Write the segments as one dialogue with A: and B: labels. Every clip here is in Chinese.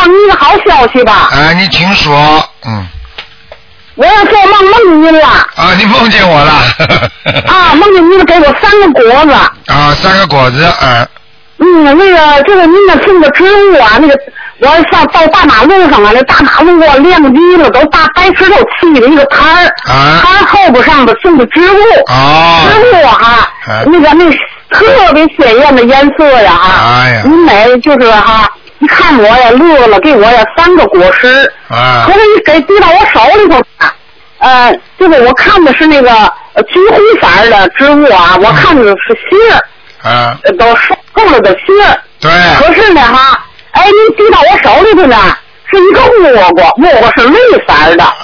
A: 告诉你一个好消息吧。
B: 你请说。
A: 我要做梦梦见您了。
B: 你梦见我了。
A: 梦见您给我3个果子。
B: 3个果子。
A: 这个您的种的植物啊，那个我到大马路上啊，那大马路啊亮极了，都大白石头砌的一个摊儿，摊后边上的种的植物。植物那特别鲜艳的颜色呀你美就是一看我呀乐了，给我呀3个果实。可是你给递到我手里头这个我看的是那个橘红色的植物我看的是杏都熟透了的杏。
B: 对。
A: 可是呢你递到我手里头呢是一个倭瓜是绿色的。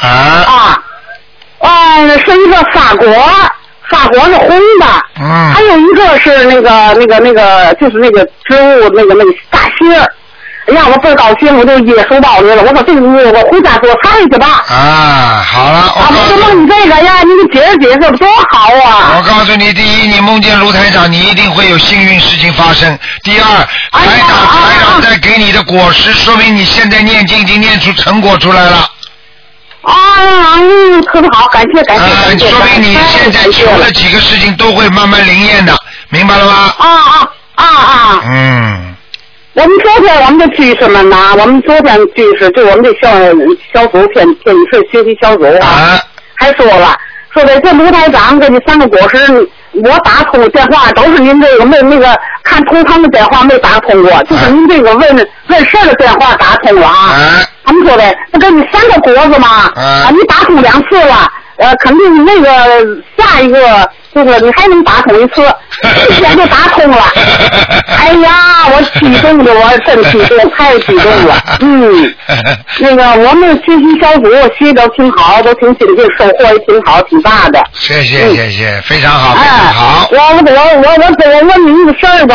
A: 是一个法国是红的。还有一个是那个就是那个植物那个大杏。哎呀，我倍儿高兴，我就耶稣报你了。我说这个我回家做菜去吧。
B: 好了。
A: 我梦你这个呀，你给解释多好啊！
B: 我告诉你，第一，你梦见卢台长，你一定会有幸运事情发生；第二，台长在给你的果实，说明你现在念经已经念出成果出来了。
A: 特别好，感谢。
B: 说明你现在求的几个事情都会慢慢灵验的，明白了吗？我们昨天我们的居士们呢，我们昨天居士就我们这小组天一岁学习小组还说了，说的这卢台长给你3个果实，我打通电话都是您这个那个看图腾的电话没打通过，就是您这个问事的电话打通了他们说的那给你3个果子嘛你打通2次了，肯定那个下一个就是你还能打通1次，之前就打通了。哎呀，我激动的，我真激动，太激动了。那个我们学习小组学的挺好，都挺精进，收获也挺好，挺大的。 谢谢，非常好，非常好。
A: 我问你一个事儿吧，